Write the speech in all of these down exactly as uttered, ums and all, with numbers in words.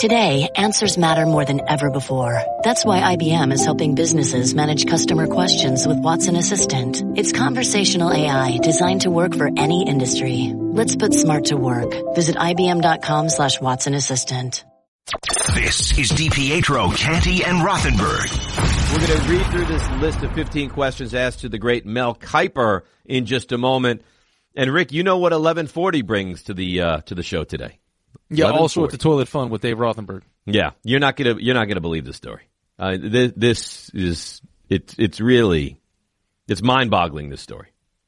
Today, answers matter more than ever before. That's why I B M is helping businesses manage customer questions with Watson Assistant. It's conversational A I designed to work for any industry. Let's put smart to work. Visit ibm.com slash Watson Assistant. This is DiPietro, Canty, and Rothenberg. We're going to read through this list of fifteen questions asked to the great Mel Kiper in just a moment. And Rick, you know what eleven forty brings to the uh, to the show today? Yeah, all sorts of toilet fun with Dave Rothenberg. Yeah, you're not gonna you're not gonna believe this story. Uh, this, this is it's it's really it's mind-boggling. This story.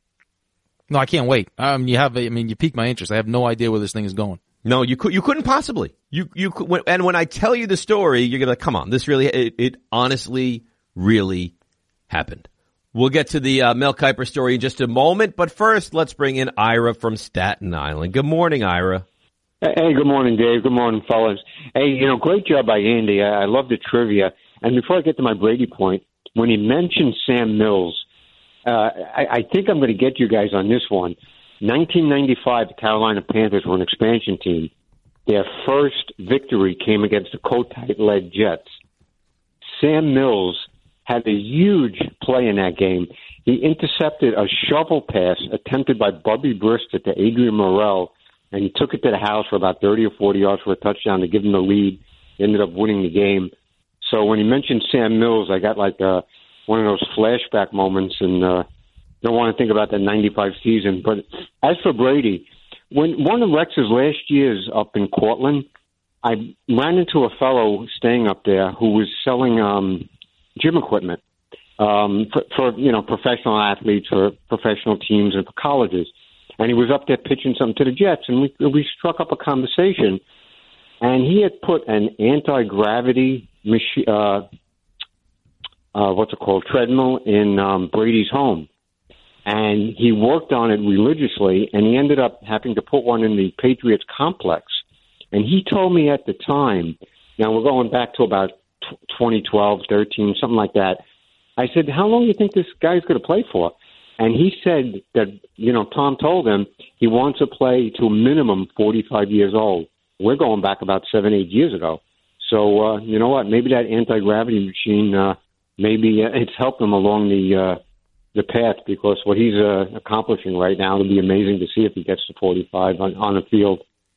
No, I can't wait. Um, you have I mean, you piqued my interest. I have no idea where this thing is going. No, you could you couldn't possibly. You you could, and when I tell you the story, you're gonna be like, come on, this really it, it honestly really happened. We'll get to the uh, Mel Kiper story in just a moment, but first, let's bring in Ira from Staten Island. Good morning, Ira. Hey, good morning, Dave. Good morning, fellas. Hey, you know, great job by Andy. I, I love the trivia. And before I get to my Brady point, when he mentioned Sam Mills, uh, I, I think I'm going to get you guys on this one. nineteen ninety-five, the Carolina Panthers were an expansion team. Their first victory came against the Kotite-led Jets. Sam Mills had a huge play in that game. He intercepted a shovel pass attempted by Bubby Brister to Adrian Morrell, and he took it to the house for about thirty or forty yards for a touchdown to give him the lead. He ended up winning the game. So when he mentioned Sam Mills, I got like uh, one of those flashback moments, and uh, don't want to think about that ninety-five season. But as for Brady, when one of Rex's last years up in Cortland, I ran into a fellow staying up there who was selling um, gym equipment um, for, for, you know, professional athletes or professional teams and for colleges. And he was up there pitching something to the Jets, and we we struck up a conversation. And he had put an anti-gravity machine, uh, uh, what's it called, treadmill in um, Brady's home. And he worked on it religiously, and he ended up having to put one in the Patriots complex. And he told me at the time, now we're going back to about twenty twelve, thirteen, something like that. I said, how long do you think this guy's going to play for? And he said that, you know, Tom told him he wants to play to a minimum forty-five years old. We're going back about seven, eight years ago. So, uh, you know what, maybe that anti-gravity machine, uh, maybe uh, it's helped him along the uh, the path, because what he's uh, accomplishing right now, it'll be amazing to see if he gets to forty-five on, on the field.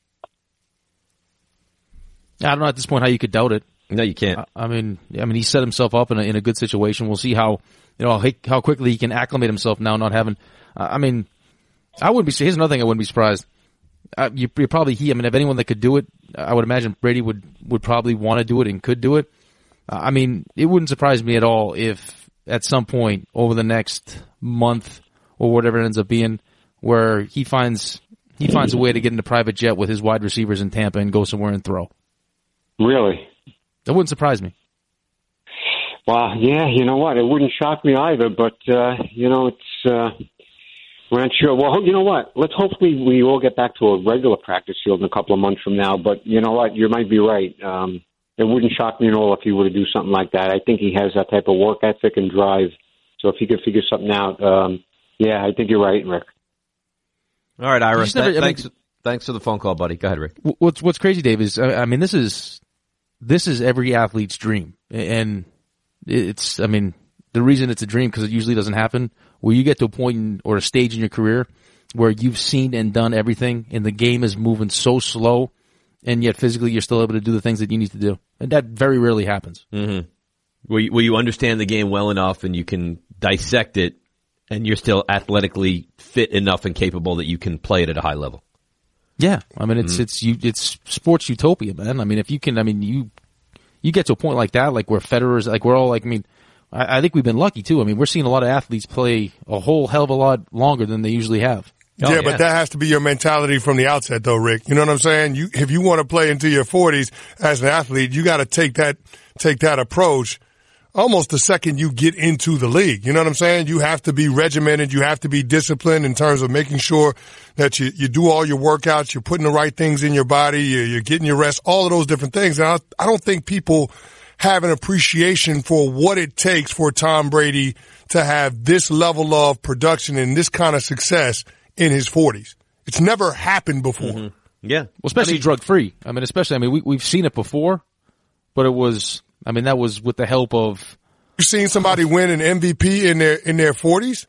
I don't know at this point how you could doubt it. No, you can't. I, I mean, I mean, he set himself up in a, in a good situation. We'll see how, you know, how quickly he can acclimate himself now, not having. Uh, I mean, I wouldn't be. Here's another thing I wouldn't be surprised. Uh, you, you're probably he. I mean, if anyone that could do it, I would imagine Brady would would probably want to do it and could do it. Uh, I mean, it wouldn't surprise me at all if at some point over the next month or whatever it ends up being, where he finds he finds a way to get in a private jet with his wide receivers in Tampa and go somewhere and throw. Really? That wouldn't surprise me. Well, yeah, you know what? It wouldn't shock me either, but, uh, you know, it's, uh, we're not sure. Well, you know what? Let's hopefully we all get back to a regular practice field in a couple of months from now, but you know what? You might be right. Um, it wouldn't shock me at all if he were to do something like that. I think he has that type of work ethic and drive. So if he could figure something out, um, yeah, I think you're right, Rick. All right, Ira. Never, Th- thanks, I mean, thanks for the phone call, buddy. Go ahead, Rick. What's What's crazy, Dave, is I mean this is this is every athlete's dream, and it's I mean the reason it's a dream because it usually doesn't happen. Where you get to a point in, or a stage in your career where you've seen and done everything, and the game is moving so slow, and yet physically you're still able to do the things that you need to do, and that very rarely happens. Mm-hmm. Where you, where you understand the game well enough, and you can dissect it, and you're still athletically fit enough and capable that you can play it at a high level. Yeah, I mean it's mm-hmm. it's you it's sports utopia, man. I mean if you can, I mean you you get to a point like that, like where Federer's, like we're all like, I mean, I, I think we've been lucky too. I mean we're seeing a lot of athletes play a whole hell of a lot longer than they usually have. Oh, yeah, yeah, but that has to be your mentality from the outset, though, Rick. You know what I'm saying? You if you want to play into your forties as an athlete, you got to take that take that approach. Almost the second you get into the league. You know what I'm saying? You have to be regimented. You have to be disciplined in terms of making sure that you, you do all your workouts. You're putting the right things in your body. You're, you're getting your rest, all of those different things. And I, I don't think people have an appreciation for what it takes for Tom Brady to have this level of production and this kind of success in his forties. It's never happened before. Mm-hmm. Yeah. Well, especially I mean, drug free. I mean, especially, I mean, we, we've seen it before, but it was, I mean, that was with the help of. You've seen somebody win an M V P in their, in their forties?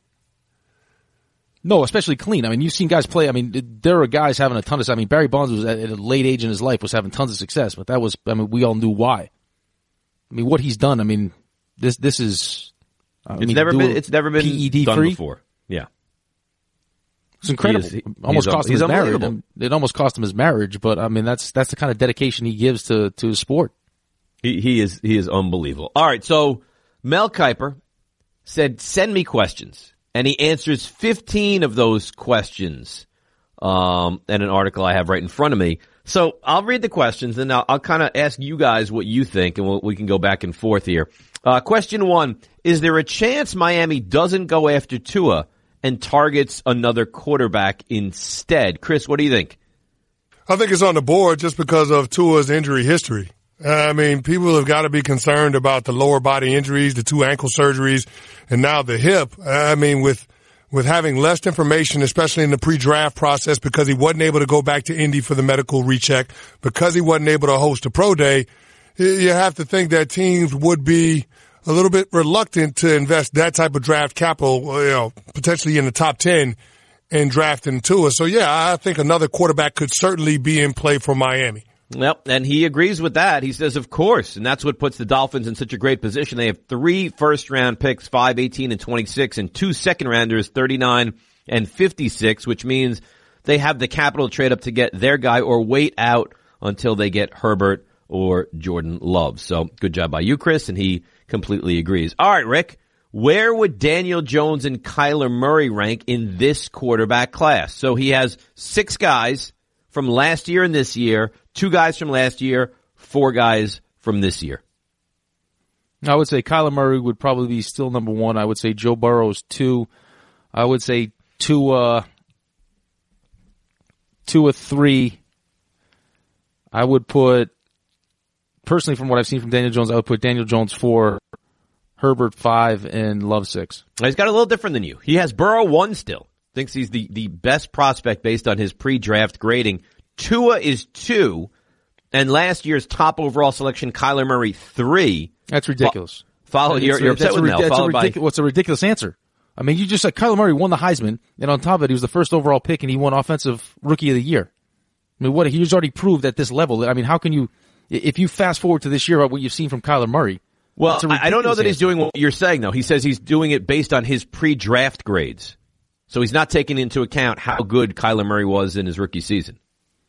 No, especially clean. I mean, you've seen guys play. I mean, there are guys having a ton of, I mean, Barry Bonds was at a late age in his life was having tons of success, but that was, I mean, we all knew why. I mean, what he's done, I mean, this, this is, I it's mean, never been, it's never been P E D done free before. Yeah. It's incredible. He is, he, almost cost him his marriage. It almost cost him his marriage, but I mean, that's, that's the kind of dedication he gives to, to his sport. He, he is, he is unbelievable. All right. So Mel Kiper said, send me questions. And he answers fifteen of those questions, um, and an article I have right in front of me. So I'll read the questions, and I'll, I'll kind of ask you guys what you think, and we'll, we can go back and forth here. Uh, question one, is there a chance Miami doesn't go after Tua and targets another quarterback instead? Chris, what do you think? I think it's on the board just because of Tua's injury history. I mean, people have got to be concerned about the lower body injuries, the two ankle surgeries, and now the hip. I mean, with with having less information, especially in the pre-draft process, because he wasn't able to go back to Indy for the medical recheck, because he wasn't able to host a pro day, you have to think that teams would be a little bit reluctant to invest that type of draft capital, you know, potentially in the top ten in drafting Tua. So, yeah, I think another quarterback could certainly be in play for Miami. Well, and he agrees with that. He says, of course, and that's what puts the Dolphins in such a great position. They have three first-round picks, five, eighteen, and twenty-six, and two second-rounders, thirty-nine and fifty-six, which means they have the capital to trade up to get their guy or wait out until they get Herbert or Jordan Love. So good job by you, Chris, and he completely agrees. All right, Rick, where would Daniel Jones and Kyler Murray rank in this quarterback class? So he has six guys from last year and this year, two guys from last year, four guys from this year. I would say Kyler Murray would probably be still number one. I would say Joe Burrow's two. I would say Tua, Tua three. I would put, personally from what I've seen from Daniel Jones, I would put Daniel Jones four, Herbert five, and Love six. He's got a little different than you. He has Burrow one still. Thinks he's the, the best prospect based on his pre-draft grading. Tua is two, and last year's top overall selection, Kyler Murray, three. That's ridiculous. Follow, you're, you're upset with Mel. That's followed a ridic- by, what's a ridiculous answer? I mean, you just said Kyler Murray won the Heisman, and on top of it, he was the first overall pick, and he won Offensive Rookie of the Year. I mean, what he's already proved at this level. I mean, how can you, if you fast forward to this year, what you've seen from Kyler Murray? Well, I don't know that he's doing what you're saying, though. He says he's doing it based on his pre-draft grades. So he's not taking into account how good Kyler Murray was in his rookie season.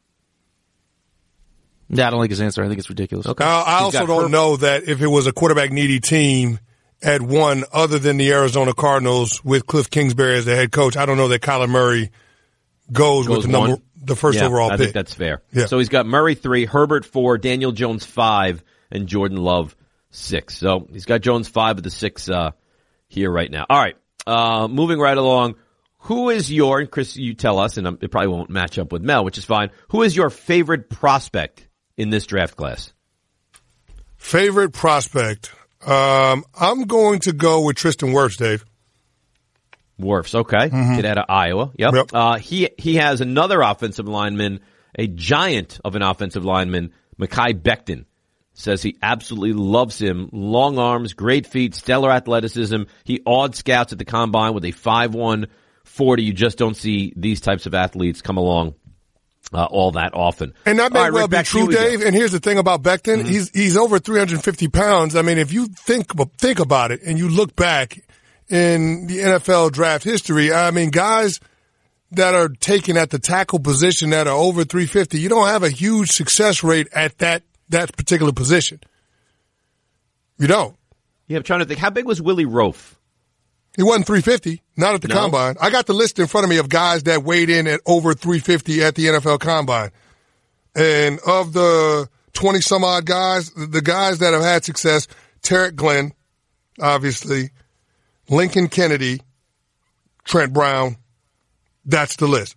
Yeah, I don't like his answer. I think it's ridiculous. Okay. Now, I also don't Herbert. know that if it was a quarterback-needy team at one other than the Arizona Cardinals with Cliff Kingsbury as the head coach, I don't know that Kyler Murray goes, goes with the number, one. the first yeah, overall I pick. I think that's fair. Yeah. So he's got Murray three, Herbert four, Daniel Jones five, and Jordan Love six. So he's got Jones five of the six uh, here right now. All right, uh, moving right along. Who is your, and Chris, you tell us, and it probably won't match up with Mel, which is fine. Who is your favorite prospect in this draft class? Favorite prospect? Um, I'm going to go with Tristan Wirfs, Dave. Wirfs, okay. Mm-hmm. Kid out of Iowa. Yep. yep. Uh, he, he has another offensive lineman, a giant of an offensive lineman, Mekhi Becton. Says he absolutely loves him. Long arms, great feet, stellar athleticism. He awed scouts at the combine with a five one forty. You just don't see these types of athletes come along uh, all that often. And that may right, well Rick, be true, Dave. And here's the thing about Becton. Mm-hmm. He's he's over three hundred fifty pounds. I mean, if you think think about it and you look back in the N F L draft history, I mean, guys that are taken at the tackle position that are over three fifty, you don't have a huge success rate at that that particular position. You don't. Yeah, I'm trying to think. How big was Willie Roaf? He wasn't three fifty, not at the no? combine. I got the list in front of me of guys that weighed in at over three fifty at the N F L combine. And of the twenty some odd guys, the guys that have had success, Tarek Glenn, obviously, Lincoln Kennedy, Trent Brown, that's the list.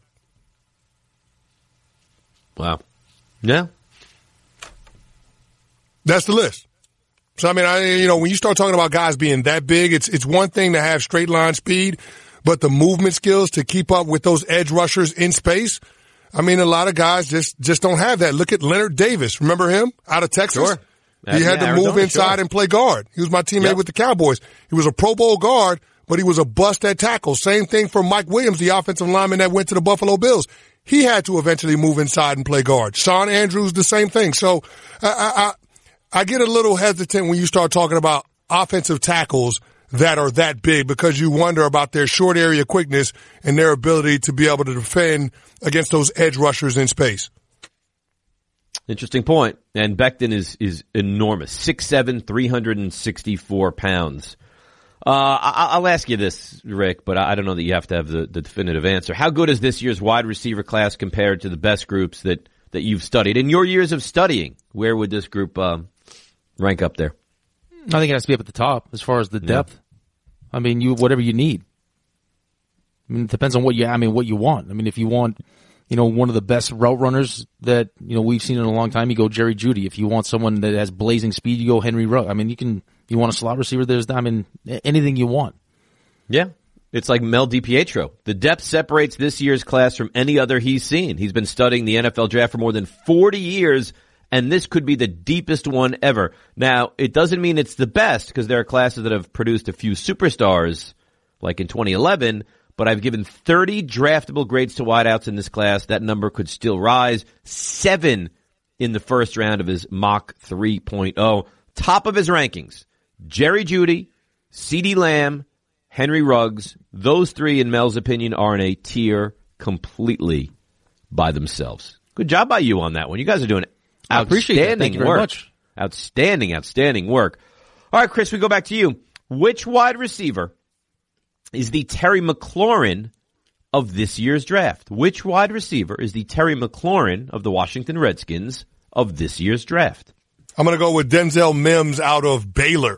Wow. Yeah. That's the list. So, I mean, I, you know, when you start talking about guys being that big, it's, it's one thing to have straight line speed, but the movement skills to keep up with those edge rushers in space, I mean, a lot of guys just, just don't have that. Look at Leonard Davis. Remember him out of Texas? Sure. He had yeah, to Arizona, move inside sure. and play guard. He was my teammate Yep. with the Cowboys. He was a Pro Bowl guard, but he was a bust at tackle. Same thing for Mike Williams, the offensive lineman that went to the Buffalo Bills. He had to eventually move inside and play guard. Sean Andrews, the same thing. So I, I, I, I get a little hesitant when you start talking about offensive tackles that are that big because you wonder about their short area quickness and their ability to be able to defend against those edge rushers in space. Interesting point. And Becton is, is enormous. six seven, three hundred sixty-four pounds. Uh, I, I'll ask you this, Rick, but I don't know that you have to have the, the definitive answer. How good is this year's wide receiver class compared to the best groups that, that you've studied? In your years of studying, where would this group um, rank up there? I think it has to be up at the top as far as the depth. Yeah. I mean, you whatever you need. I mean, it depends on what you. I mean, what you want. I mean, if you want, you know, one of the best route runners that you know we've seen in a long time, you go Jerry Jeudy. If you want someone that has blazing speed, you go Henry Ruggs. I mean, you can. You want a slot receiver? There's, I mean, anything you want. Yeah. It's like Mel DiPietro. The depth separates this year's class from any other he's seen. He's been studying the N F L draft for more than forty years, and this could be the deepest one ever. Now, it doesn't mean it's the best, because there are classes that have produced a few superstars, like in twenty eleven, but I've given thirty draftable grades to wideouts in this class. That number could still rise. Seven in the first round of his mock three point oh. Top of his rankings, Jerry Jeudy, CeeDee Lamb, Henry Ruggs. Those three, in Mel's opinion, are in a tier completely by themselves. Good job by you on that one. You guys are doing I appreciate that. Thank outstanding you very work. much. Outstanding, outstanding work. All right, Chris, we go back to you. Which wide receiver is the Terry McLaurin of this year's draft? Which wide receiver is the Terry McLaurin of the Washington Redskins of this year's draft? I'm going to go with Denzel Mims out of Baylor.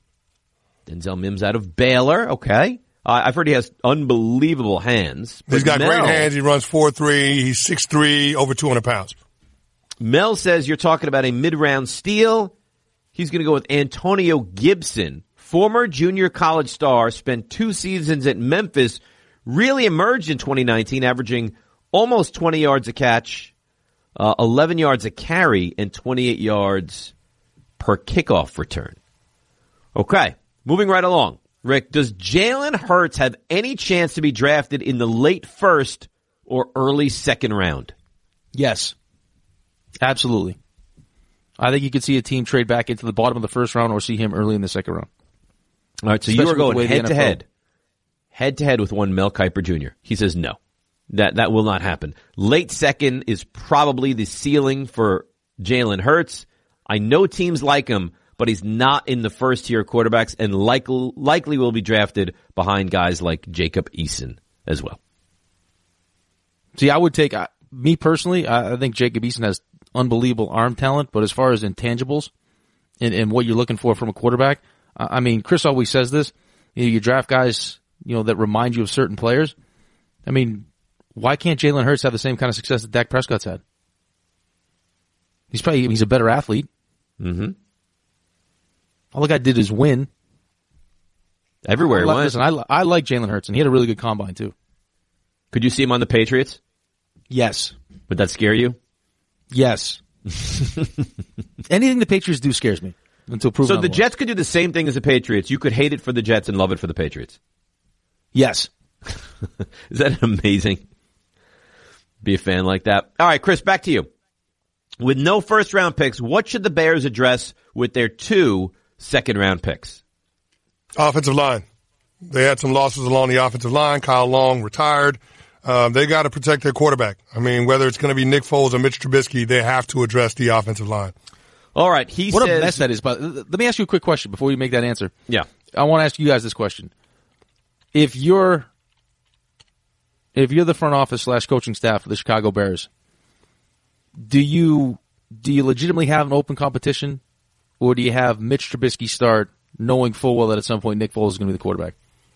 Denzel Mims out of Baylor. Okay. Uh, I've heard he has unbelievable hands. He's got Mel, great hands. He runs four three. He's six three, over two hundred pounds. Mel says you're talking about a mid-round steal. He's going to go with Antonio Gibson, former junior college star, spent two seasons at Memphis, really emerged in twenty nineteen, averaging almost twenty yards a catch, uh, eleven yards a carry, and twenty-eight yards per kickoff return. Okay, moving right along. Rick, does Jalen Hurts have any chance to be drafted in the late first or early second round? Yes. Absolutely. I think you could see a team trade back into the bottom of the first round or see him early in the second round. All right, so Especially you are going with the way head the to N F L head, head to head with one Mel Kiper Junior He says no, that that will not happen. Late second is probably the ceiling for Jalen Hurts. I know teams like him, but he's not in the first tier quarterbacks, and likely likely will be drafted behind guys like Jacob Eason as well. See, I would take uh, me personally. I, I think Jacob Eason has unbelievable arm talent, but as far as intangibles and, and what you're looking for from a quarterback, uh, I mean, Chris always says this. You know, you draft guys, you know, that remind you of certain players. I mean, why can't Jalen Hurts have the same kind of success that Dak Prescott's had? He's probably he's a better athlete. Mm-hmm. All the guy did is win. Everywhere I he like, went. listen, I, I like Jalen Hurts, and he had a really good combine too. Could you see him on the Patriots? Yes. Would that scare you? Yes. Anything the Patriots do scares me until proven So the otherwise. Jets could do the same thing as the Patriots. You could hate it for the Jets and love it for the Patriots. Yes. Is that amazing? Be a fan like that. All right, Chris, back to you. With no first round picks, what should the Bears address with their two second round picks? Offensive line. They had some losses along the offensive line. Kyle Long retired. Um, they got to protect their quarterback. I mean, whether it's going to be Nick Foles or Mitch Trubisky, they have to address the offensive line. All right, he what says... a mess that is. But let me ask you a quick question before you make that answer. Yeah. I want to ask you guys this question. If you're, if you're the front office slash coaching staff of the Chicago Bears, do you, do you legitimately have an open competition, or do you have Mitch Trubisky start knowing full well that at some point Nick Foles is going to be the quarterback?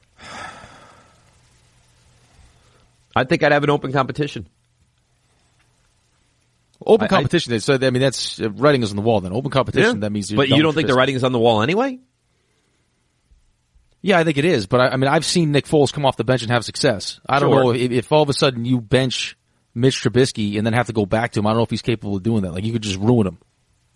I think I'd have an open competition. Open I- competition. So I mean, that's uh, writing is on the wall. Then open competition. Yeah. That means. You're But done you don't with think the Trubisky. writing is on the wall anyway? Yeah, I think it is. But I, I mean, I've seen Nick Foles come off the bench and have success. I don't Sure. know if, if all of a sudden you bench Mitch Trubisky and then have to go back to him. I don't know if he's capable of doing that. Like, you could just ruin him.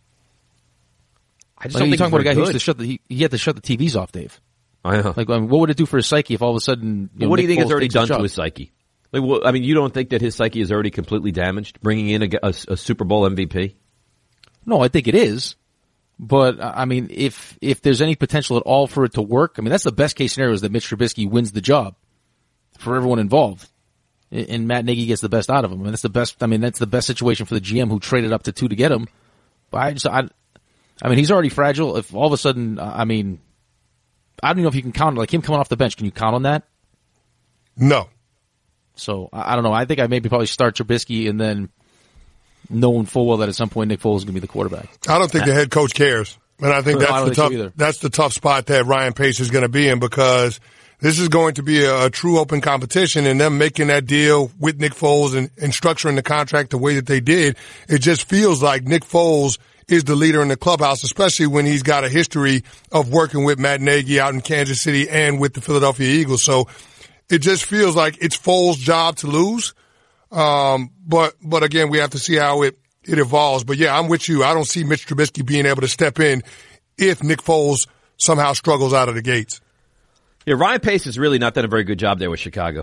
I just like, don't you're think talking about a guy who good. used to shut the, he, he had to shut the T Vs off, Dave. I know. Like, I mean, what would it do for his psyche if all of a sudden, you know, what do you Nick think Foles it's already takes done job? to his psyche? Like, well, I mean, you don't think that his psyche is already completely damaged, bringing in a, a, a Super Bowl M V P? No, I think it is. But, I mean, if if there's any potential at all for it to work, I mean, that's the best case scenario is that Mitch Trubisky wins the job for everyone involved. And Matt Nagy gets the best out of him. And that's the best, I mean, that's the best situation for the G M who traded up to two to get him. But I just, I, I mean, he's already fragile. If all of a sudden, I mean, I don't know if you can count, like him coming off the bench, can you count on that? No. So, I, I don't know. I think I maybe probably start Trubisky and then knowing full well that at some point Nick Foles is going to be the quarterback. I don't think the head coach cares. And I think No, that's I don't the think so tough, either. that's the tough spot that Ryan Pace is going to be in, because this is going to be a, a true open competition, and them making that deal with Nick Foles and, and structuring the contract the way that they did. It just feels like Nick Foles is the leader in the clubhouse, especially when he's got a history of working with Matt Nagy out in Kansas City and with the Philadelphia Eagles. So it just feels like it's Foles' job to lose. Um, but, but again, we have to see how it, it evolves. But yeah, I'm with you. I don't see Mitch Trubisky being able to step in if Nick Foles somehow struggles out of the gates. Yeah, Ryan Pace has really not done a very good job there with Chicago.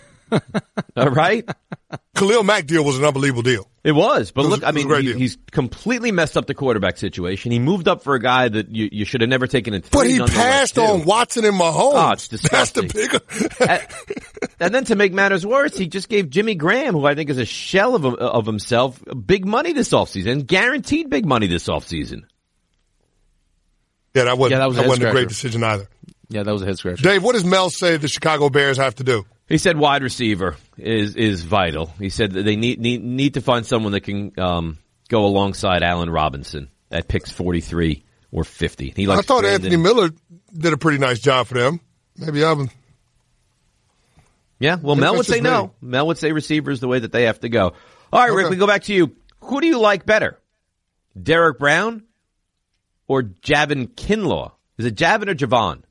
All right? Khalil Mack deal was an unbelievable deal. It was, but It was- look, I it was a mean, great he, deal. he's completely messed up the quarterback situation. He moved up for a guy that you, you should have never taken in three. But he nonetheless, passed too. on Watson and Mahomes. Oh, it's That's the disgusting. bigger. and, and then to make matters worse, he just gave Jimmy Graham, who I think is a shell of of himself, big money this offseason, and guaranteed big money this offseason. Yeah, that wasn't, Yeah, that was a that wasn't a head great scratcher. decision either. Yeah, that was a head scratcher. Dave, what does Mel say the Chicago Bears have to do? He said wide receiver is is vital. He said that they need need need to find someone that can um, go alongside Allen Robinson at picks forty-three or fifty. He likes I thought Brandon. Anthony Miller did a pretty nice job for them. Maybe I'm. Yeah, well, Maybe Mel would that's say just no. me. Mel would say receivers the way that they have to go. All right, Rick, Okay. we go back to you. Who do you like better, Derek Brown or Javon Kinlaw? Is it Javon or Javon?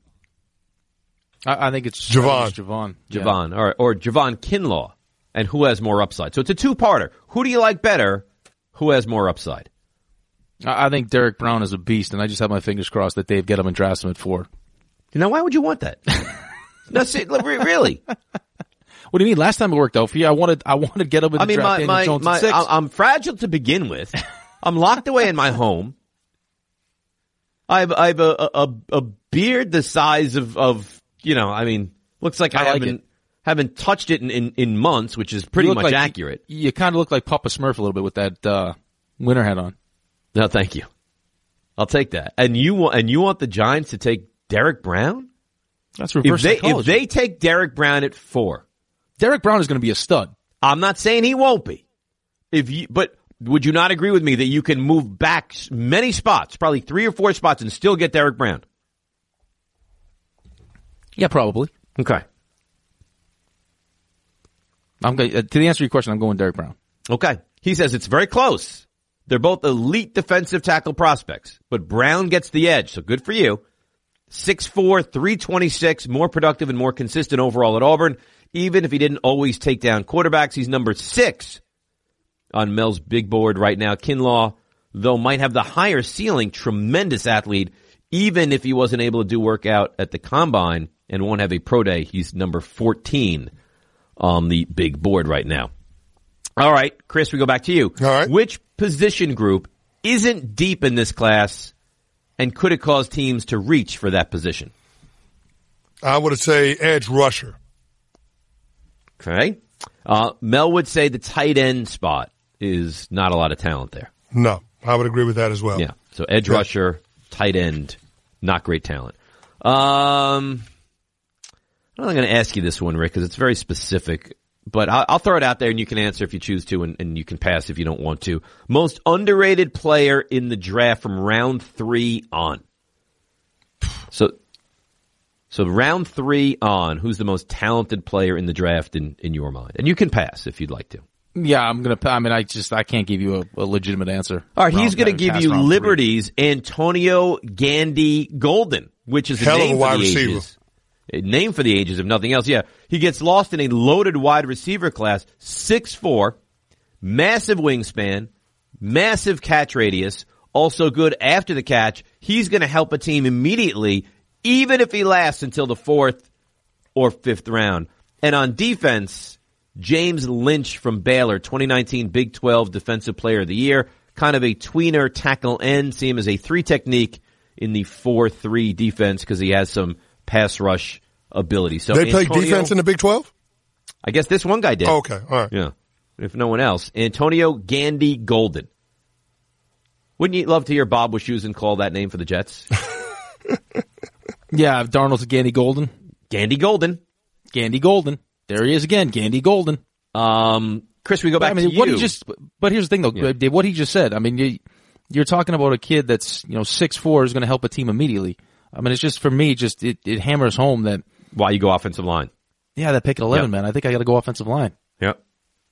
I, I think it's Javon. it's Javon. Yeah. Javon, or or Javon Kinlaw, and who has more upside? So it's a two-parter. Who do you like better? Who has more upside? I, I think Derek Brown is a beast, and I just have my fingers crossed that Dave get him and drafts him at four. Now, why would you want that? No, see, look, re- really. What do you mean? Last time it worked out for you, I wanted I wanted to get him in the I mean, draft. my, Daniel my, Jones my, at six. I- I'm fragile to begin with. I'm locked away in my home. I've I've a a, a beard the size of of you know. I mean, looks like I, I like haven't it. haven't touched it in, in, in months, which is pretty You look much like- accurate. You, you kind of look like Papa Smurf a little bit with that uh, winter hat on. No, thank you. I'll take that. And you want and you want the Giants to take Derek Brown? That's reverse If they if psychology. they take Derek Brown at four, Derek Brown is going to be a stud. I'm not saying he won't be. If you, but would you not agree with me that you can move back s- many spots, probably three or four spots, and still get Derek Brown? Yeah, probably. Okay. I'm going uh, to the answer to your question. I'm going Derek Brown. Okay. He says it's very close. They're both elite defensive tackle prospects, but Brown gets the edge, so good for you. six four, three twenty-six, more productive and more consistent overall at Auburn. Even if he didn't always take down quarterbacks, he's number six on Mel's big board right now. Kinlaw, though, might have the higher ceiling, tremendous athlete. Even if he wasn't able to do work out at the combine and won't have a pro day, he's number fourteen on the big board right now. All right, Chris, we go back to you. All right. Which position group isn't deep in this class and could it cause teams to reach for that position? I would say edge rusher. Okay. Uh, Mel would say the tight end spot is not a lot of talent there. No, I would agree with that as well. Yeah. So edge Yeah. rusher, tight end, not great talent. Um, I'm not going to ask you this one, Rick, because it's very specific. But I'll, I'll throw it out there, and you can answer if you choose to, and, and you can pass if you don't want to. Most underrated player in the draft from round three on. So, so round three on, who's the most talented player in the draft in, in your mind? And you can pass if you'd like to. Yeah, I'm going to. I mean, I just I can't give you a, a legitimate answer. All right, he's Round- going to give past you round three. Liberty's Antonio Gandy Golden, which is a Hell of a name for wide the receiver. ages. A name for the ages, if nothing else. Yeah, he gets lost in a loaded wide receiver class, six four, massive wingspan, massive catch radius, also good after the catch. He's going to help a team immediately, even if he lasts until the fourth or fifth round. And on defense, James Lynch from Baylor, twenty nineteen Big twelve Defensive Player of the Year, kind of a tweener tackle end. See him as a three technique in the four three defense because he has some pass rush ability. So they play Antonio, defense in the Big twelve? I guess this one guy did. Oh, okay, all right. Yeah, if no one else. Antonio Gandy Golden. Wouldn't you love to hear Bob Wischusen call that name for the Jets? Yeah, Darnold's Gandy Golden. Gandy Golden. Gandy Golden. There he is again, Gandy Golden. Um, Chris, we go back I mean, to what you. he just, but here's the thing, though. Yeah. What he just said. I mean, you, you're talking about a kid that's you know six foot four is going to help a team immediately. I mean, it's just for me, just it, it hammers home that Why you go offensive line? yeah, that pick at eleven, Yep. man. I think I got to go offensive line. Yep.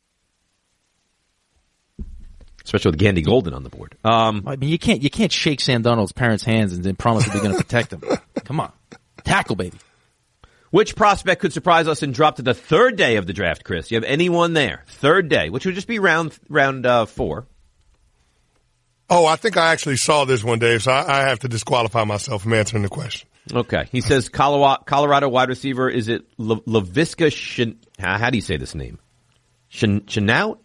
Especially with Gandy Golden on the board. Um, I mean, you can't you can't shake Sam Darnold's parents' hands and then promise that they're going to protect him. Come on, tackle, baby. which prospect could surprise us and drop to the third day of the draft, Chris? You have anyone there? Third day, which would just be round round uh, four. Oh, I think I actually saw this one, Dave, so I, I have to disqualify myself from answering the question. Okay. He says Colorado, Colorado wide receiver, is it La- Laviska Shin, how, how do you say this name? Shin, Chenault?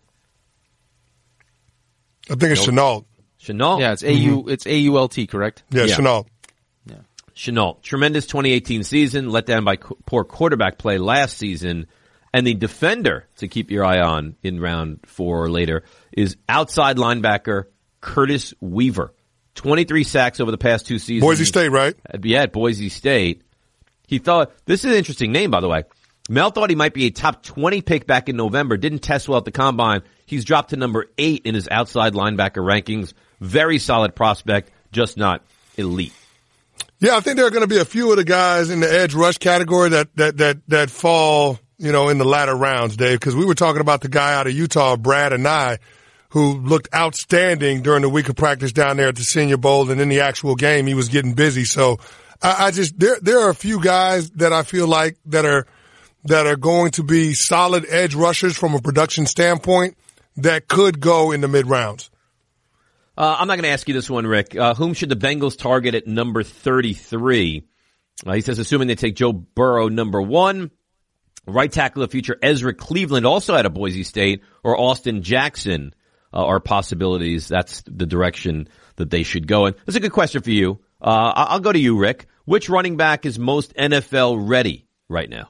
I think it's Chenault. Chenault? Yeah, it's A U. Mm-hmm. It's A U L T, correct? Yeah, Yeah. Chenault. Chenault. Tremendous twenty eighteen season, let down by co- poor quarterback play last season. And the defender to keep your eye on in round four or later is outside linebacker Curtis Weaver. twenty-three sacks over the past two seasons. Boise State, right? Yeah, at Boise State. He thought, this is an interesting name, by the way. Mel thought he might be a top twenty pick back in November. Didn't test well at the combine. He's dropped to number eight in his outside linebacker rankings. Very solid prospect, just not elite. Yeah, I think there are going to be a few of the guys in the edge rush category that, that, that, that fall, you know, in the latter rounds, Dave, because we were talking about the guy out of Utah, Brad Anai, who looked outstanding during the week of practice down there at the Senior Bowl, and in the actual game, he was getting busy. So I, I just, there, there are a few guys that I feel like that are, that are going to be solid edge rushers from a production standpoint that could go in the mid rounds. Uh, I'm not going to ask you this one, Rick. Uh, whom should the Bengals target at number thirty-three? Uh, he says, assuming they take Joe Burrow number one, right tackle of future Ezra Cleveland, also out of Boise State, or Austin Jackson uh, are possibilities. That's the direction that they should go in. That's a good question for you. Uh, I'll go to you, Rick. Which running back is most N F L ready right now?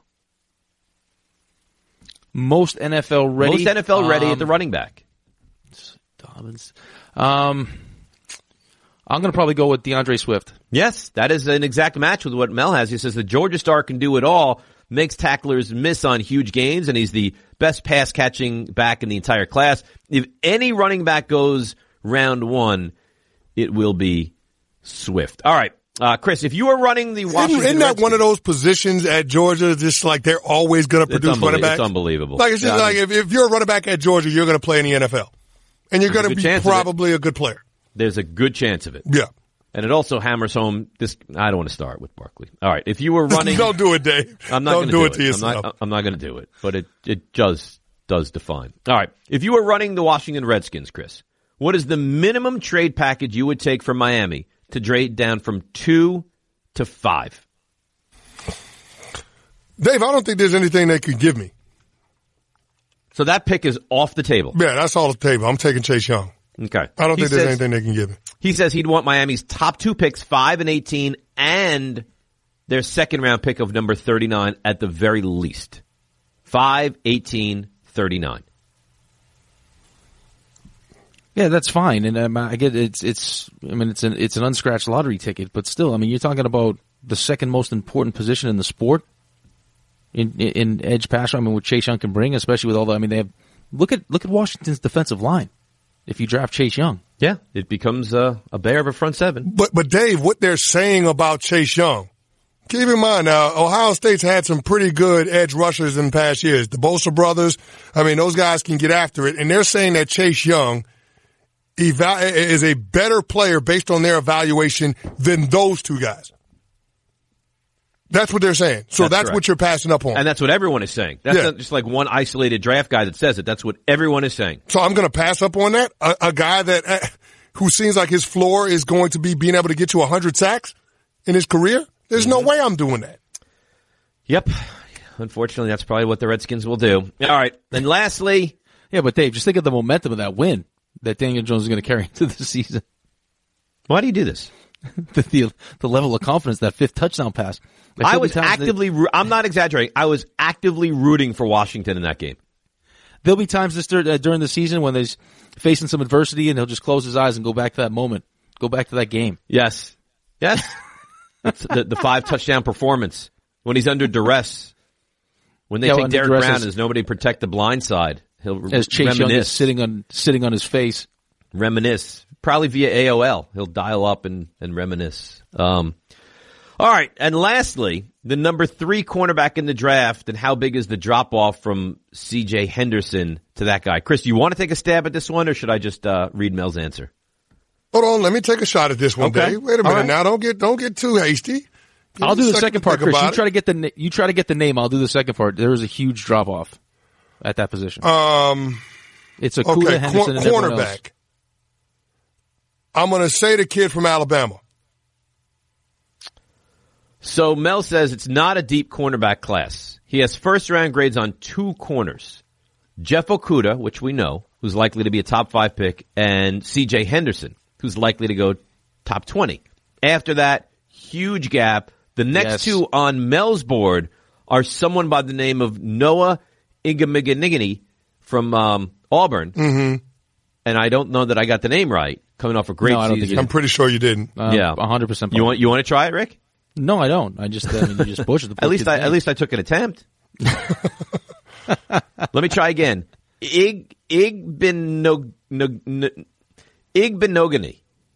Most N F L ready. Most N F L ready um, at the running back. Dobbins. Um, I'm going to probably go with DeAndre Swift. Yes, that is an exact match with what Mel has. He says the Georgia star can do it all, makes tacklers miss on huge gains, and he's the best pass-catching back in the entire class. If any running back goes round one, it will be Swift. All right, uh, Chris, if you are running the Washington Isn't, isn't that Redskins, one of those positions at Georgia, just like they're always going to it's, produce unbelie- running backs? it's unbelievable. Like, it's just Yeah, I like mean, if, if you're a running back at Georgia, you're going to play in the N F L. And you're There's going a to good be chance of it. probably a good player. there's a good chance of it. Yeah. And it also hammers home this. I don't want to start with Barkley. All right, if you were running, Don't do it, Dave. I'm not Don't going do do it to I'm yourself. not, I'm not going to do it, but it it does does define. All right, if you were running the Washington Redskins, Chris, what is the minimum trade package you would take from Miami to trade down from two to five? Dave, I don't think there's anything they could give me. So that pick is off the table. Yeah, that's all the table. I'm taking Chase Young. Okay. I don't He think there's says- anything they can give me. He says he'd want Miami's top two picks, five and eighteen, and their second round pick of number thirty-nine at the very least. Five, eighteen, thirty-nine. Yeah, that's fine, and um, I get it's it's. I mean, it's an it's an unscratched lottery ticket, but still, I mean, you're talking about the second most important position in the sport in in, in edge pass. I mean, what Chase Young can bring, especially with all the. I mean, they have look at look at Washington's defensive line. If you draft Chase Young, Yeah, it becomes uh, a bear of a front seven. But, but Dave, what they're saying about Chase Young, keep in mind now, Ohio State's had some pretty good edge rushers in past years. The Bosa brothers, I mean, those guys can get after it. And they're saying that Chase Young eva- is a better player based on their evaluation than those two guys. That's what they're saying. So That's that's right. what you're passing up on. And that's what everyone is saying. That's Yeah. not just like one isolated draft guy that says it. That's what everyone is saying. So I'm going to pass up on that. A, a guy that uh, who seems like his floor is going to be being able to get to one hundred sacks in his career. There's Mm-hmm. no way I'm doing that. Yep. Unfortunately, that's probably what the Redskins will do. All right. And lastly, Yeah, but Dave, just think of the momentum of that win that Daniel Jones is going to carry into the season. why do you do this? the, the the level of confidence, that fifth touchdown pass. There's I so many was times that- actively, ro- I'm not exaggerating. I was actively rooting for Washington in that game. There'll be times this dur- uh, during the season when he's facing some adversity and he'll just close his eyes and go back to that moment, go back to that game. Yes. Yes. It's the, the five touchdown performance when he's under duress. When they Yeah, take under Derek duress Brown, as- there's nobody to protect the blind side. He'll re- As Chase Young reminisce. is sitting on sitting on his face. Reminisce. Probably via A O L. He'll dial up and, and reminisce. Um, all right. And lastly, the number three cornerback in the draft, and how big is the drop off from C J Henderson to that guy? Chris, do you want to take a stab at this one, or should I just uh, read Mel's answer? Hold on, let me take a shot at this one, Okay. Dave. Wait a All minute right. now. Don't get don't get too hasty. Give I'll me do a the second to part, think Chris. You about try it. to get the na- you try to get the name. I'll do the second part. There is a huge drop off at that position. Um, It's a Kuda okay, Henderson cor- and everyone else. cornerback. I'm going to say the kid from Alabama. So Mel says it's not a deep cornerback class. He has first round grades on two corners. Jeff Okudah, which we know, who's likely to be a top five pick, and C J Henderson, who's likely to go top twenty. After that, huge gap. The next Yes. two on Mel's board are someone by the name of Noah Igamiganigany from um, Auburn. Mm-hmm. And I don't know that I got the name right, coming off a great No, I don't think season. you I'm pretty sure you didn't. Um, yeah. one hundred percent. You want you want to try it, Rick? No, I don't. I just, I mean, you just butchered the At least kid's I name. at least I took an attempt. Let me try again. Ig Igbino no, no, Igbenogany.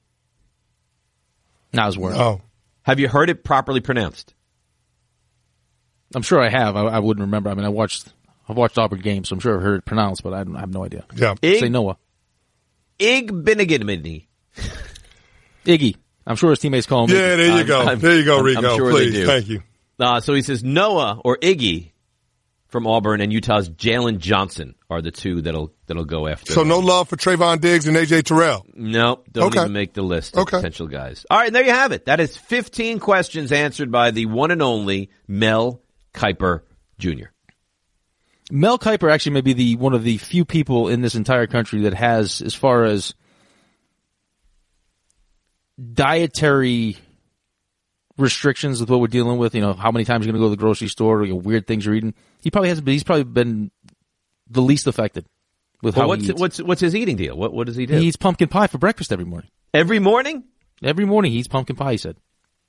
Not his word. Oh, Have you heard it properly pronounced? I'm sure I have. I, I wouldn't remember. I mean, I watched, I've watched Auburn games, so I'm sure I've heard it pronounced, but I, don't, I have no idea. yeah. Ig Say Noah. Igbenogany. Iggy. I'm sure his teammates call him Yeah, Iggy. there you I'm- go. I'm- there you go, I'm- Rico. I'm sure they Please, do. thank you. Uh, so he says Noah or Iggy from Auburn and Utah's Jalen Johnson are the two that'll that'll go after. So no love for Trayvon Diggs and A J Terrell. No, don't Okay. even make the list of Okay. potential guys. All right, and there you have it. That is fifteen questions answered by the one and only Mel Kiper Junior Mel Kiper actually may be the one of the few people in this entire country that has, as far as dietary restrictions with what we're dealing with, you know, how many times you're going to go to the grocery store, or, you know, weird things you're eating. He probably hasn't been, he's probably been the least affected with Well, how what's he eats. what's what's his eating deal? What what does he do? He eats pumpkin pie for breakfast every morning. Every morning? Every morning he eats pumpkin pie, he said.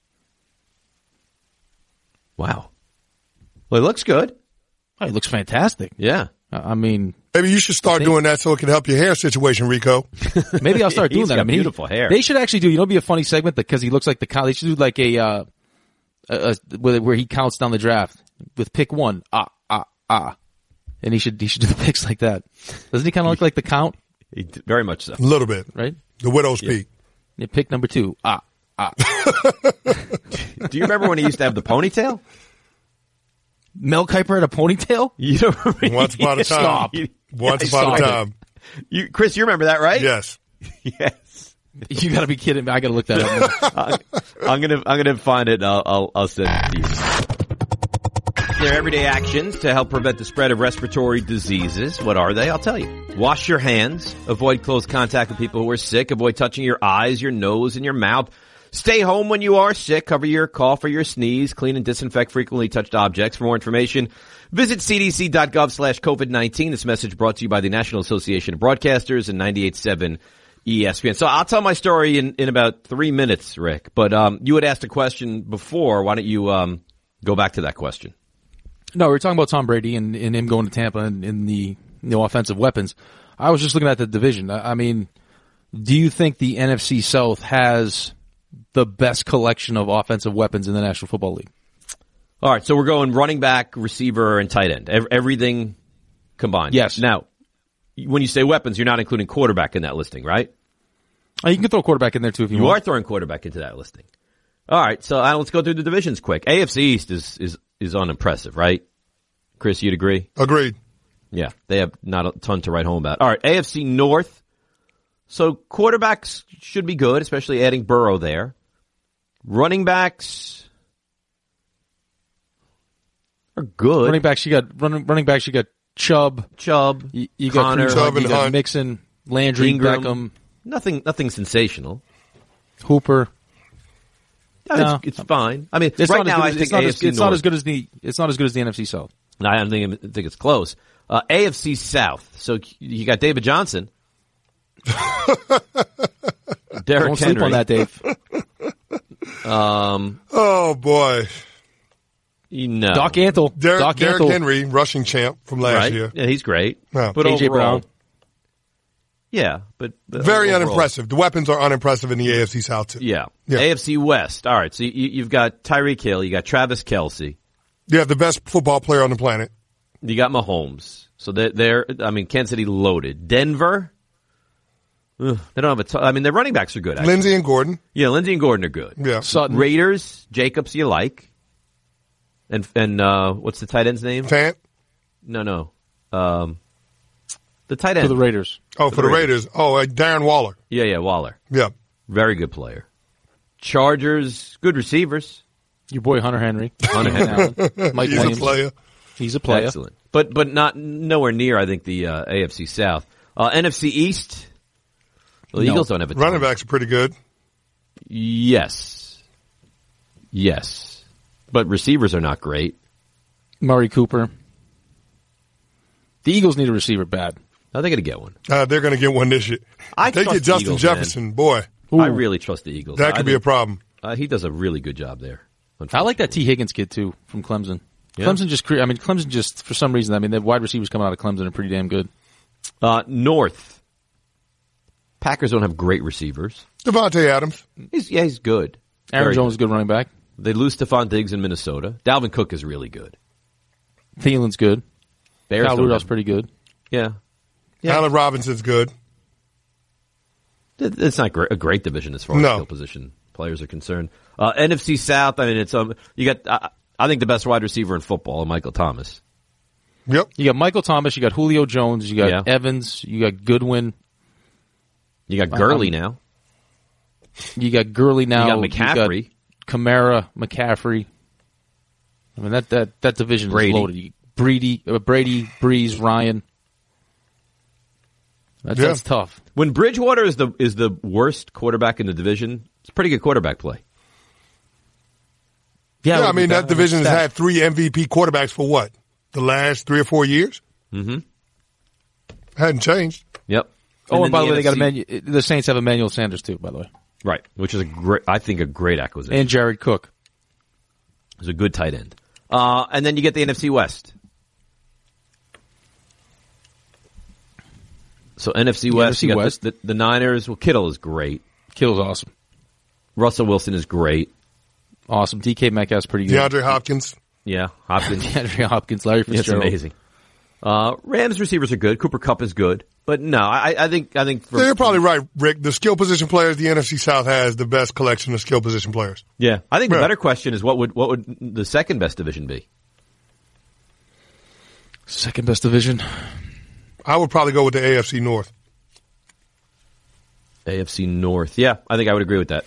Wow. Well, it looks good. Oh, he looks fantastic. Yeah. I I mean, Maybe you should start doing that so it can help your hair situation, Rico. maybe I'll start doing He's that. got I mean, he- beautiful hair. They should actually do, you know, it'd be a funny segment because he looks like the count. They should do like a, uh, a, a where, where he counts down the draft with pick one, ah, ah, ah. And he should, he should do the picks like that. Doesn't he kind of look like the count, He, very much so. A little bit. right? The widow's peak. And pick number two, ah, ah. Do you remember when he used to have the ponytail? Mel Kiper had a ponytail? You don't remember? Once upon a time. Stop. Once Yeah, upon a stop it. time. You, Chris, you remember that, right? Yes. Yes. You gotta be kidding me. I gotta look that up. I'm gonna I'm gonna find it. And I'll, I'll I'll send it to you. Their everyday actions to help prevent the spread of respiratory diseases. What are they? I'll tell you. Wash your hands. Avoid close contact with people who are sick. Avoid touching your eyes, your nose, and your mouth. Stay home when you are sick. Cover your cough or your sneeze. Clean and disinfect frequently touched objects. For more information, visit c d c dot gov slash covid nineteen. This message brought to you by the National Association of Broadcasters and ninety-eight point seven E S P N. So I'll tell my story in, in about three minutes, Rick. But um, you had asked a question before. Why don't you um, go back to that question? No, we were talking about Tom Brady and, and him going to Tampa and in the, you know, offensive weapons. I was just looking at the division. I, I mean, do you think the N F C South has the best collection of offensive weapons in the National Football League? All right, so we're going running back, receiver, and tight end. Ev- everything combined. Yes. Now, when you say weapons, you're not including quarterback in that listing, right? Uh, you can throw a quarterback in there too if you, You are want. throwing quarterback into that listing. All right, so uh, let's go through the divisions quick. A F C East is, is, is unimpressive, right? Chris, you'd agree? Agreed. Yeah, they have not a ton to write home about. All right, A F C North. So quarterbacks should be good, especially adding Burrow there. Running backs are good. Running backs, you got running running backs. You got Chubb, Chubb, you, you got Connor, Kareem Chubb Hunt, and you got Hunt. Mixon, Landry, Ingram. Beckham, Nothing, nothing sensational. Hooper. No, No. it's, it's fine. I mean, It's right not as now good I as, think it's not A F as, C it's North. not as good as the it's not as good as the N F C South. I don't think, I think it's close. Uh, A F C South. So you got David Johnson. Derrick Don't Henry. sleep on that, Dave. Um, Oh boy, you know. Doc Antle, Derrick, Doc Derrick Antle, Henry, rushing champ from last right? year. Yeah, he's great. Yeah. But A J overall, Brown. yeah, but, but Very overall, unimpressive. The weapons are unimpressive in the A F C South too. Yeah. Yeah. A F C West. All right. So you, you've got Tyreek Hill. You got Travis Kelce. You have the best football player on the planet. You got Mahomes. So they're, they're I mean, Kansas City loaded. Denver. Ugh, they don't have a ton. I mean, their running backs are good, actually. Lindsey and Gordon. Yeah, Lindsey and Gordon are good. Yeah. Sutton. Raiders, Jacobs, you like. And, and, uh, what's the tight end's name? Fant. No, no. Um, the tight for end. the Raiders. Oh, for the Raiders. Oh, uh, Darren Waller. Yeah, yeah, Waller. Yeah. Very good player. Chargers, good receivers. Your boy Hunter Henry, Hunter Henry. Allen, Mike He's Williams. a player. He's a player. Excellent. But, but not, nowhere near, I think, the, uh, A F C South. Uh, N F C East. Well, the No. Eagles don't have a ton. Running backs are pretty good. Yes. Yes. But receivers are not great. Murray Cooper. The Eagles need a receiver bad. Now they're going to get one. Uh, they're going to get one this year. I they trust get the Justin Eagles, Jefferson. Boy, Ooh. I really trust the Eagles. that I could be a think, problem. uh, he does a really good job there. I like that T. Higgins kid too from Clemson. Yeah. Clemson just, cre- I mean, Clemson just for some reason. I mean, the wide receivers coming out of Clemson are pretty damn good. Uh, North. Packers don't have great receivers. Devontae Adams. He's, yeah, he's good. Aaron Very Jones is a good running back. good. They lose Stephon Diggs in Minnesota. Dalvin Cook is really good. Thielen's good. Bears Kyle don't Rudolph's have- pretty good. Yeah. Yeah. Allen Robinson's good. It- It's not gr- a great division as far as No. skill position players are concerned. Uh, N F C South, I mean, it's, um, you got, uh, I think the best wide receiver in football, Michael Thomas. Yep. You got Michael Thomas. You got Julio Jones. You got Yeah. Evans. You got Goodwin. You got Gurley Um, now. You got Gurley now. You got McCaffrey. You got Kamara, McCaffrey. I mean that that that division Brady. is loaded. You- Brady, uh, Brady, Breeze, Ryan. That's, Yeah. that's tough. When Bridgewater is the is the worst quarterback in the division, it's a pretty good quarterback play. Yeah, I look mean, at that division has Stat. had three M V P quarterbacks for what? The last three or four years? Mm-hmm. Hadn't changed. Yep. Oh, then and by the way, they got N F C Emmanuel, the Saints have Emmanuel Sanders too. By the way, right, which is a great, I think, a great acquisition. and Jared Cook. It's a good tight end. Uh, and then you get the N F C West. So N F C West, N F C you got West. The, the, the Niners. Well, Kittle is great. Kittle's awesome, Russell Wilson is great. awesome. D K Metcalf's pretty good. DeAndre Hopkins. Yeah, Hopkins. DeAndre Hopkins, Larry It's Fitzgerald. amazing. Uh, Rams receivers are good. Cooper Kupp is good, but no, I, I think I think for, Yeah, you're probably right, Rick. The skill position players, the N F C South has the best collection of skill position players. yeah, I think the Yeah. better question is what would what would the second best division be? Second best division. I would probably go with the A F C North. A F C North. Yeah, I think I would agree with that.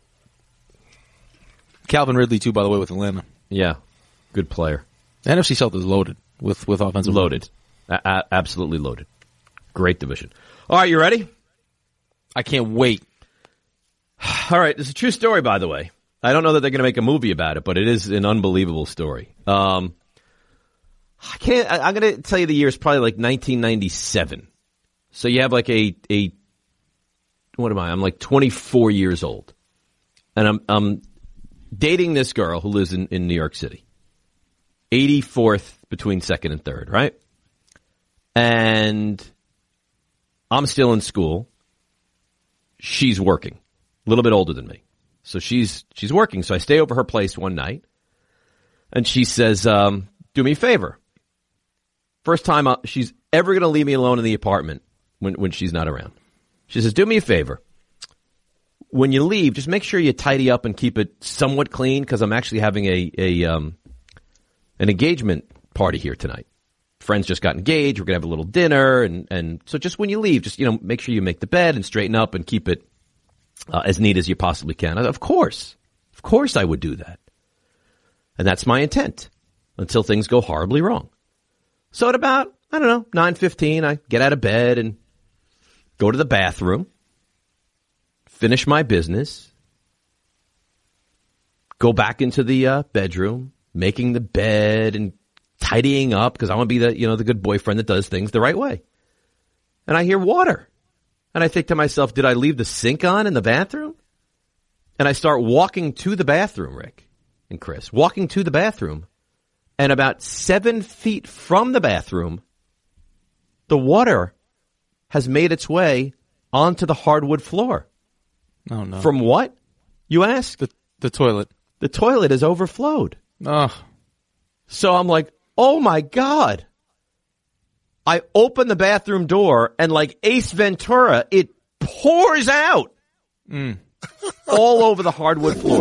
Calvin Ridley too, by the way, with Atlanta. Yeah, good player. The N F C South is loaded with with offensive Loaded. A- a- absolutely loaded. Great division. All right, you ready? I can't wait. All right, it's a true story, by the way. I don't know that they're going to make a movie about it, but it is an unbelievable story. Um, I can't. I, I'm going to tell you the year is probably like nineteen ninety-seven. So you have like a a what am I? I'm like twenty-four years old, and I'm I'm dating this girl who lives in, in New York City. eighty-fourth between second and third, right? And I'm still in school. She's working, a little bit older than me. So she's she's working. So I stay over her place one night, and she says, um, do me a favor. First time I, she's ever going to leave me alone in the apartment when, when she's not around. She says, do me a favor. when you leave, just make sure you tidy up and keep it somewhat clean because I'm actually having a, a um, an engagement party here tonight. Friends just got engaged. We're going to have a little dinner. And, and so just when you leave, just, you know, make sure you make the bed and straighten up and keep it uh, as neat as you possibly can. Of course. Of course I would do that. And that's my intent until things go horribly wrong. So at about, I don't know, nine fifteen, I get out of bed and go to the bathroom, finish my business, go back into the uh, bedroom, making the bed and tidying up because I want to be the, you know, the good boyfriend that does things the right way. And I hear water. And I think to myself, did I leave the sink on in the bathroom? And I start walking to the bathroom, Rick and Chris, walking to the bathroom. And about seven feet from the bathroom, the water has made its way onto the hardwood floor. Oh, no. From what, you ask? The, the toilet. The toilet is overflowed. Oh. So I'm like, oh, my God. I open the bathroom door, and like Ace Ventura, it pours out mm. all over the hardwood floor.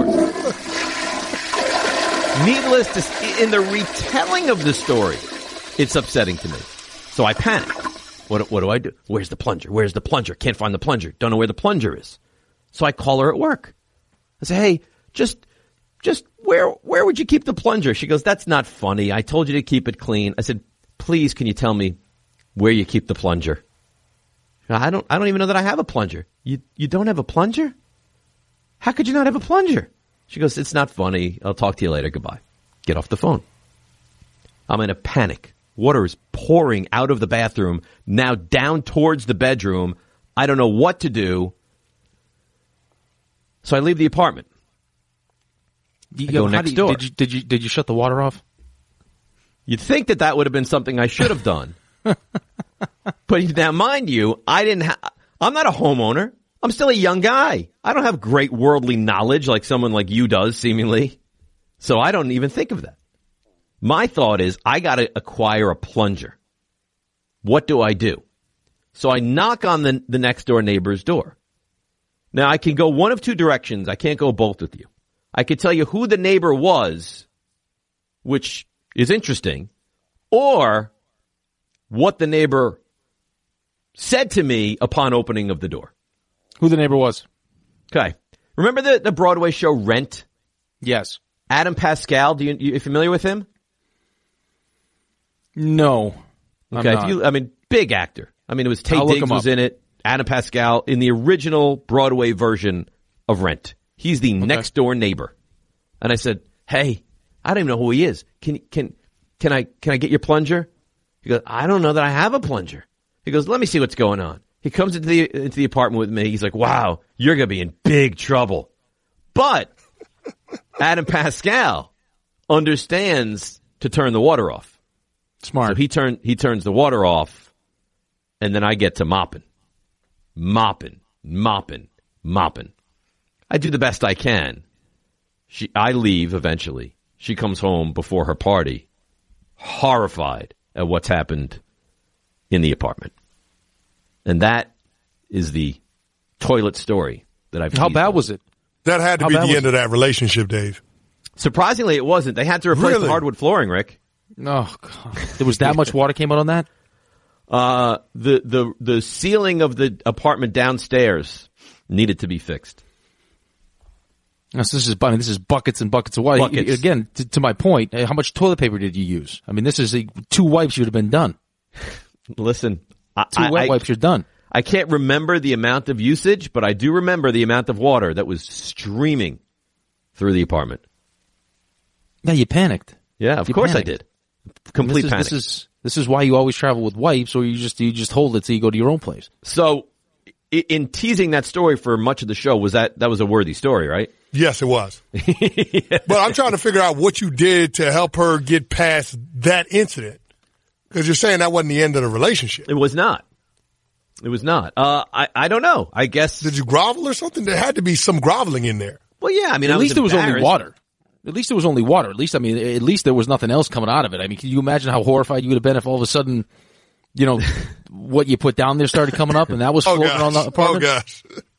Needless to say, in the retelling of the story, it's upsetting to me. So I panic. What, what do I do? Where's the plunger? Where's the plunger? Can't find the plunger. Don't know where the plunger is. So I call her at work. I say, hey, just, just where, where would you keep the plunger? She goes, that's not funny. I told you to keep it clean. I said, please, can you tell me where you keep the plunger? I don't, I don't even know that I have a plunger. You, you don't have a plunger? How could you not have a plunger? She goes, it's not funny. I'll talk to you later. Goodbye. Get off the phone. I'm in a panic. Water is pouring out of the bathroom, now down towards the bedroom. I don't know what to do. So I leave the apartment. You I go go, next you, door. Did you, did you did you shut the water off? You'd think that that would have been something I should have done. But now, mind you, I didn't. Ha- I'm not a homeowner. I'm still a young guy. I don't have great worldly knowledge like someone like you does, seemingly. So I don't even think of that. My thought is I got to acquire a plunger. What do I do? So I knock on the, the next door neighbor's door. Now, I can go one of two directions. I can't go both with you. I could tell you who the neighbor was, which is interesting, or what the neighbor said to me upon opening of the door. Who the neighbor was? Okay. Remember the, the Broadway show Rent? Yes. Adam Pascal, do you, you familiar with him? No. Okay. If you, I mean, big actor. I mean, it was Taye Diggs was in it. Adam Pascal in the original Broadway version of Rent. He's the okay. next door neighbor. And I said, hey, I don't even know who he is. Can, can, can I, can I get your plunger? He goes, I don't know that I have a plunger. He goes, let me see what's going on. He comes into the, into the apartment with me. He's like, wow, you're going to be in big trouble. But Adam Pascal understands to turn the water off. Smart. So he turn, he turns the water off, and then I get to mopping. Mopping, mopping, mopping. I do the best I can. She, I leave eventually. She comes home before her party, horrified at what's happened in the apartment. And that is the toilet story that I've How bad on. was it? That had to How be bad the was end it? of that relationship, Dave. Surprisingly, it wasn't. They had to replace Really? the hardwood flooring, Rick. Oh, God. There was that much water came out on that? Uh, the, the, the ceiling of the apartment downstairs needed to be fixed. This is, I mean, this is buckets and buckets of water. Buckets. Again, to, to my point, how much toilet paper did you use? I mean, this is a, two wipes, you'd have been done. Listen, I, Two I, wet I, wipes, you're done. I can't remember the amount of usage, but I do remember the amount of water that was streaming through the apartment. Yeah, you panicked. Yeah, of You course panicked. I did. Complete this is, panic. This is this is why you always travel with wipes, or you just you just hold it till you go to your own place. So, i- in teasing that story for much of the show, was that that was a worthy story, right? Yes, it was. But I'm trying to figure out what you did to help her get past that incident. Because you're saying that wasn't the end of the relationship. It was not. It was not. Uh, I I don't know. I guess. Did you grovel or something? There had to be some groveling in there. Well, yeah. I mean, I At was least there was only embarrassed. water. At least there was only water. At least, I mean, at least there was nothing else coming out of it. I mean, can you imagine how horrified you would have been if all of a sudden, you know, what you put down there started coming up and that was Oh, floating on the gosh. apartment? Oh, gosh.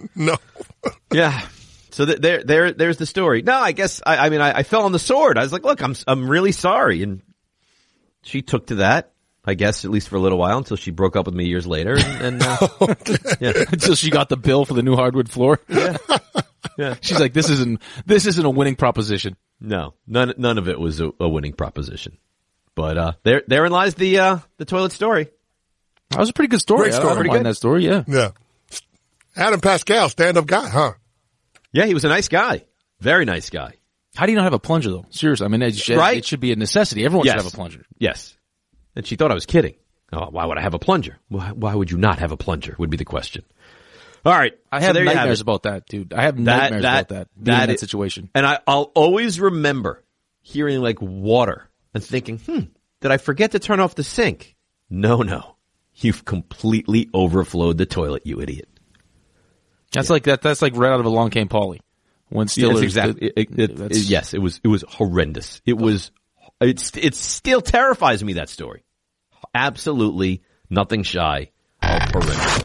No. Yeah. So th- there, there, there's the story. No, I guess, I, I mean, I, I fell on the sword. I was like, look, I'm, I'm really sorry. And she took to that, I guess, at least for a little while until she broke up with me years later. And, and uh, yeah. Until she got the bill for the new hardwood floor. Yeah. Yeah. She's like, this isn't, this isn't a winning proposition. No, none, none of it was a, a winning proposition. But, uh, there, therein lies the, uh, the toilet story. That was a pretty good story. Great I story. don't Pretty mind good. that story, yeah. Yeah. Adam Pascal, stand-up guy, huh? Yeah, he was a nice guy. Very nice guy. How do you not have a plunger, though? Seriously, I mean, it should, Right? it should be a necessity. Everyone Yes. should have a plunger. Yes. And she thought I was kidding. Oh, why would I have a plunger? Why, why would you not have a plunger would be the question. All right. I so have there you nightmares it. about that, dude. I have That- nightmares that- about that. Being that in that is- situation. And I, I'll always remember hearing like water and thinking, hmm, did I forget to turn off the sink? No, no. You've completely overflowed the toilet, you idiot. That's like that. That's like right out of Along Came Polly. When Yeah, Stillers, that's exactly. It, it, it, that's- it- yes, it was. It was horrendous. It was. It's. It still terrifies me, that story. Absolutely nothing shy of horrendous.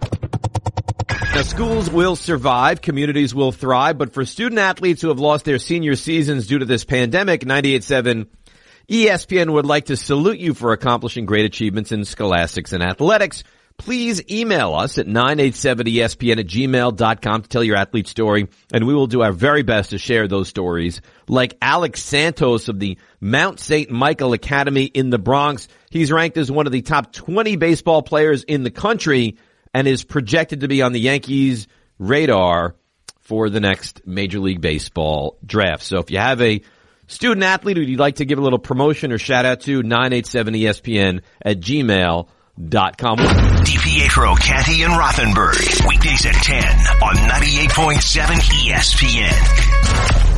Now, schools will survive, communities will thrive, but for student athletes who have lost their senior seasons due to this pandemic, ninety-eight point seven E S P N would like to salute you for accomplishing great achievements in scholastics and athletics. Please email us at nine eight seven E S P N at gmail dot com to tell your athlete story, and we will do our very best to share those stories. Like Alex Santos of the Mount Saint Michael Academy in the Bronx. He's ranked as one of the top twenty baseball players in the country and is projected to be on the Yankees' radar for the next Major League Baseball draft. So if you have a student athlete who you'd like to give a little promotion or shout out to, nine eight seven E S P N at gmail dot com. DiPietro, Canty, and Rothenberg. Weekdays at ten on ninety-eight point seven E S P N.